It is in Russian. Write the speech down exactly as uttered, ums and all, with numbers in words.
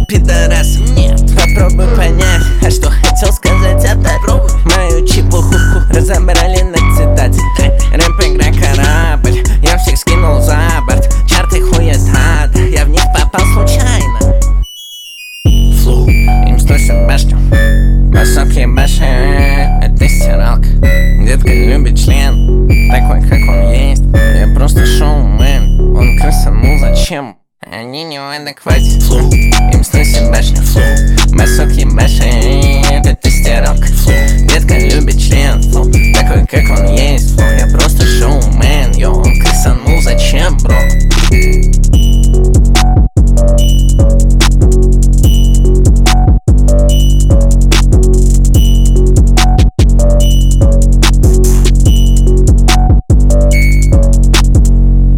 пидорасы. Нет. Попробуй понять, а что хотел сказать опять. Мою чепуху разобрали на цитате. Рэп-игра корабль, я всех скинул за борт. Чарты хуета, я в них попал случайно. Флоу, им сносят башню, высокие баши. Это стиралка, детка любит член такой, как он есть. Я просто шоумен, он крыса, ну зачем? Они не в адеквате. Флоу, им сносят башню. Флоу, высокие баши. Это стиралка.